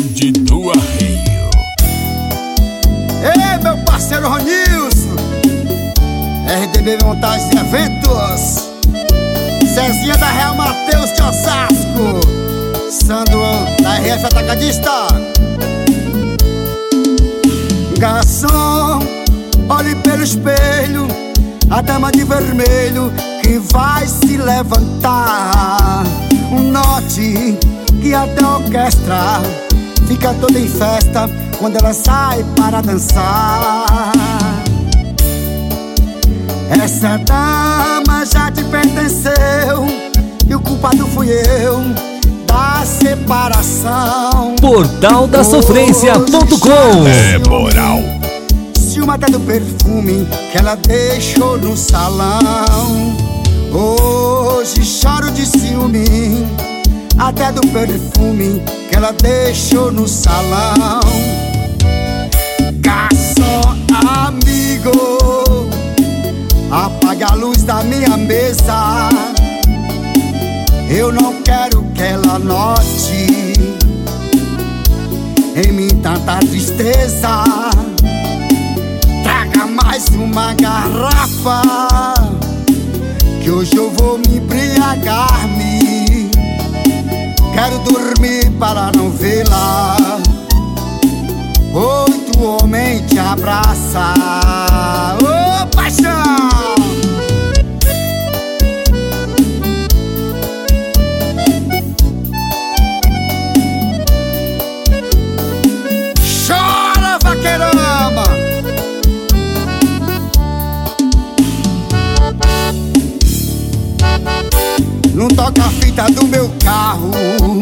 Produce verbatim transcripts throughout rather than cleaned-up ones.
Bonde do Arreio. Ei, meu parceiro Ronilson, R D B Montagens e Eventos, Cezinha da Real Mateus de Osasco, Sandro da R F Atacadista. Garçom, olhe pelo espelho a dama de vermelho que vai se levantar. Note que até a orquestra fica toda em festa quando ela sai para dançar. Essa dama já te pertenceu e o culpado fui eu da separação. Portal da Sofrência ponto com. É moral. Ciúme até do perfume que ela deixou no salão. Hoje choro de ciúme até do perfume que ela deixou no salão. Garçom amigo, apague a luz da minha mesa. Eu não quero que ela note em mim tanta tristeza. Traga mais uma garrafa, que hoje eu vou me embriagar-me. Quero dormir para não vê-la. Oito homens te abraça. Ô, paixão! Chora, vaqueirama! Não toca a fita do meu carro,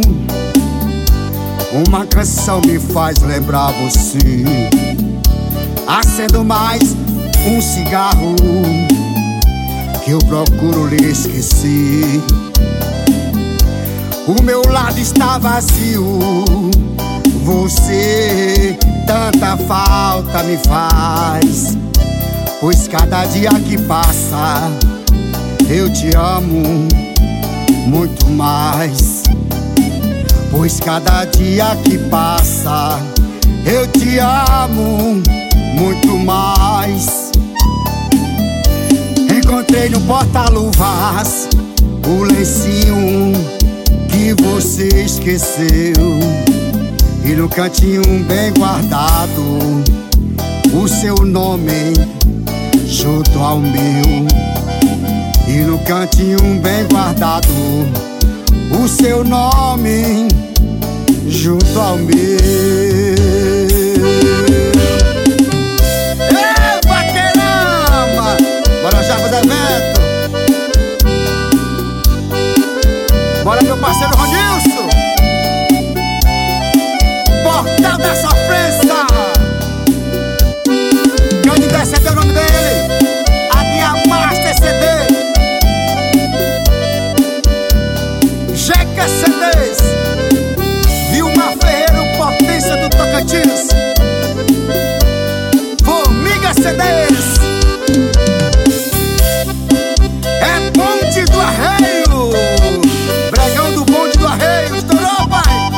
uma canção me faz lembrar você. Acendo mais um cigarro, que eu procuro lhe esquecer. O meu lado está vazio, você tanta falta me faz. Pois cada dia que passa eu te amo muito mais. Pois cada dia que passa eu te amo muito mais. Encontrei no porta-luvas o lencinho que você esqueceu, e no cantinho bem guardado o seu nome junto ao meu. E no cantinho bem guardado o seu nome junto ao meu. Ei, vaqueirama! Bora já fazer evento. Bora, meu parceiro Ronilson, Portal da Sofrência. Quem desce é o nome dele, a Master C D, Jeca C Ds, Vilma Ferreira, potência do Tocantins, Formiga C Ds, é Bonde do Arreio, Bregão do Bonde do Arreio, estourou, pai.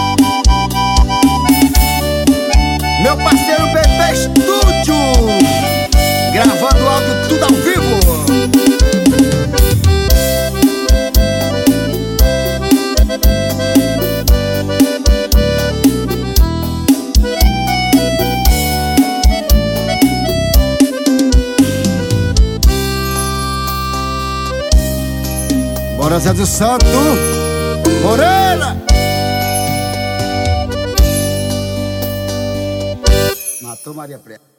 Meu parceiro B B Estúdio, gravando áudio tudo ao vivo. Bora, Zé do Santo, Moreira. Matou Maria Preta.